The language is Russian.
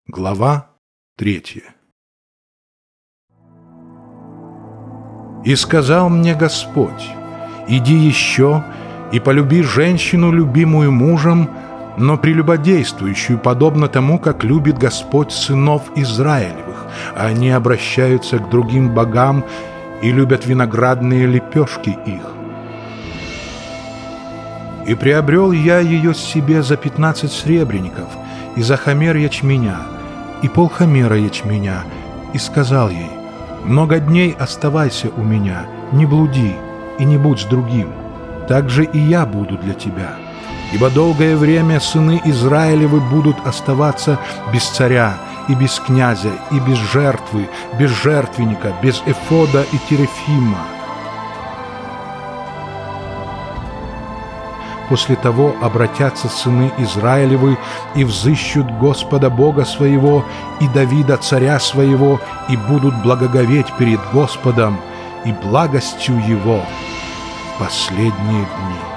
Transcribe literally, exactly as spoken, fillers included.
Глава третья. «И сказал мне Господь: иди еще и полюби женщину, любимую мужем, но прелюбодействующую, подобно тому, как любит Господь сынов Израилевых, а они обращаются к другим богам и любят виноградные лепешки их. И приобрел я ее себе за пятнадцать сребреников, и за хомер ячменя, и полхомера ячменя, и сказал ей: много дней оставайся у меня, не блуди и не будь с другим, так же и я буду для тебя. Ибо долгое время сыны Израилевы будут оставаться без царя и без князя, и без жертвы, без жертвенника, без эфода и терафима. После того обратятся сыны Израилевы и взыщут Господа Бога своего и Давида царя своего, и будут благоговеть перед Господом и благостью Его в последние дни».